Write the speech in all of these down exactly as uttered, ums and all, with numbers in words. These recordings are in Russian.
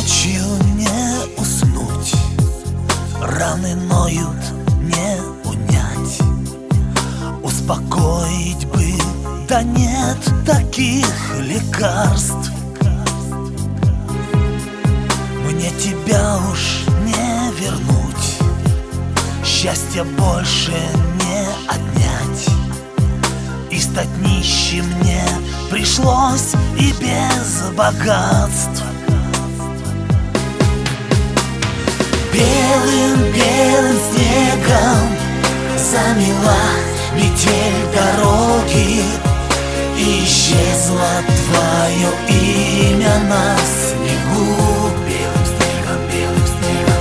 Ночью не уснуть, раны ноют, не унять. Успокоить бы, да нет таких лекарств. Мне тебя уж не вернуть, счастья больше не отнять. И стать нищим мне пришлось и без богатств. Белым-белым снегом замела метель дороги, и исчезло твое имя на снегу. Белым снегом, белым снегом,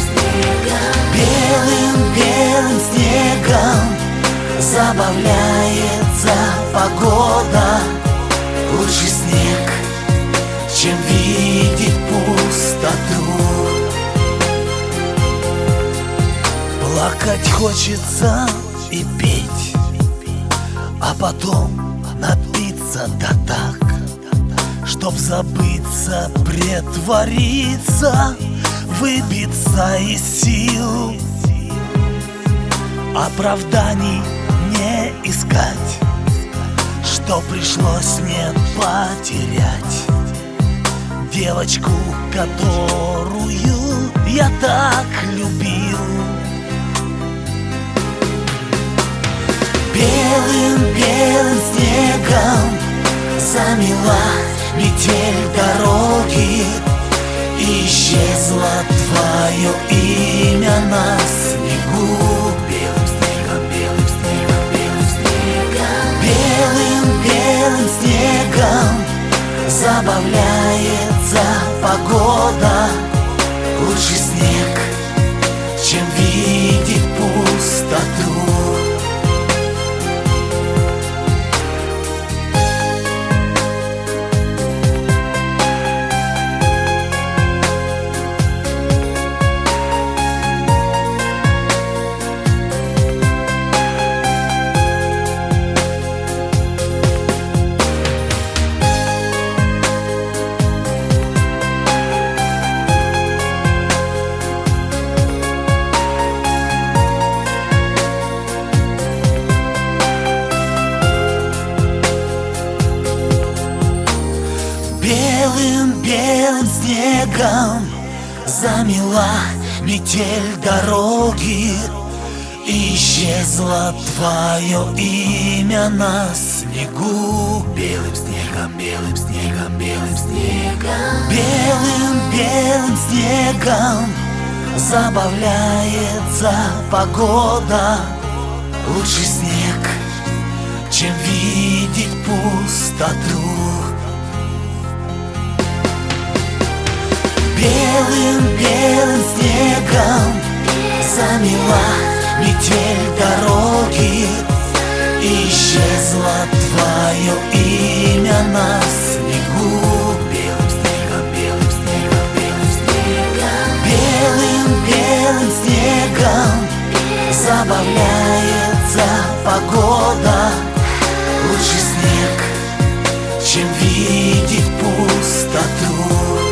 белым снегом. Белым-белым снегом забавляется погода. Лучше снег, чем видеть пустоту. Плакать хочется и петь, а потом напиться да так, чтоб забыться, притвориться, выбиться из сил. Оправданий не искать, что пришлось мне потерять. Девочку, которую я так любил. Белым-белым снегом замела метель дороги, и исчезло твое имя на снегу. Белым снегом, белым снегом, белым снегом. Белым-белым снегом забавляется погода. Лучше снег, чем видеть пустоту. Белым-белым снегом замела метель дороги, и исчезло твое имя на снегу. Белым снегом, белым снегом, белым снегом. Белым-белым снегом забавляется погода. Лучше снег, чем видеть пустоту. Белым-белым снегом замела метель дороги, и исчезло твое имя на снегу. Белым снегом, белым снегом, белым снегом. Белым-белым снегом забавляется погода. Лучше снег, чем видеть пустоту.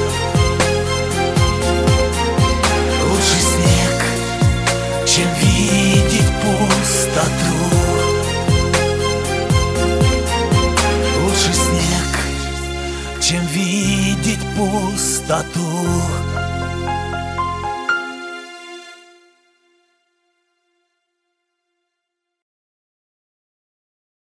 Чем видеть пустоту. Лучше снег, чем видеть пустоту.